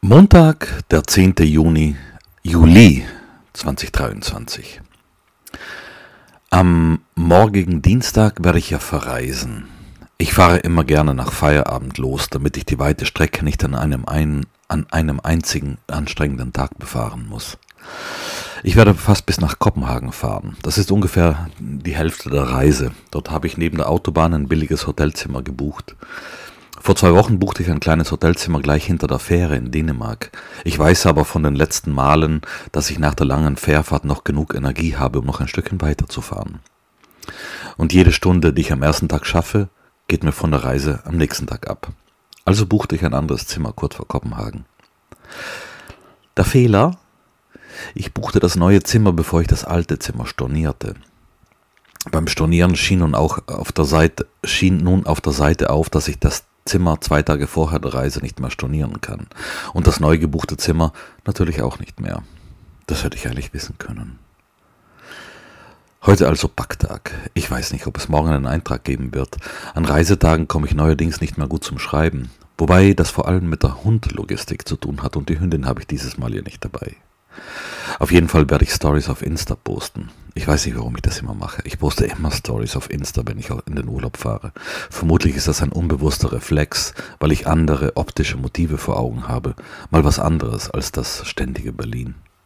Montag, der 10. Juli 2023. Am morgigen Dienstag werde ich ja verreisen. Ich fahre immer gerne nach Feierabend los, damit ich die weite Strecke nicht an einem einzigen anstrengenden Tag befahren muss. Ich werde fast bis nach Kopenhagen fahren. Das ist ungefähr die Hälfte der Reise. Dort habe ich neben der Autobahn ein billiges Hotelzimmer gebucht. Vor 2 Wochen buchte ich ein kleines Hotelzimmer gleich hinter der Fähre in Dänemark. Ich weiß aber von den letzten Malen, dass ich nach der langen Fährfahrt noch genug Energie habe, um noch ein Stückchen weiterzufahren. Und jede Stunde, die ich am ersten Tag schaffe, geht mir von der Reise am nächsten Tag ab. Also buchte ich ein anderes Zimmer kurz vor Kopenhagen. Der Fehler: Ich buchte das neue Zimmer, bevor ich das alte Zimmer stornierte. Beim Stornieren schien nun auf der Seite auf, dass ich das Zimmer 2 Tage vorher der Reise nicht mehr stornieren kann. Und das neu gebuchte Zimmer natürlich auch nicht mehr. Das hätte ich eigentlich wissen können. Heute also Packtag. Ich weiß nicht, ob es morgen einen Eintrag geben wird. An Reisetagen komme ich neuerdings nicht mehr gut zum Schreiben. Wobei das vor allem mit der Hundlogistik zu tun hat und die Hündin habe ich dieses Mal hier nicht dabei. Auf jeden Fall werde ich Stories auf Insta posten. Ich weiß nicht, warum ich das immer mache. Ich poste immer Stories auf Insta, wenn ich in den Urlaub fahre. Vermutlich ist das ein unbewusster Reflex, weil ich andere optische Motive vor Augen habe. Mal was anderes als das ständige Berlin.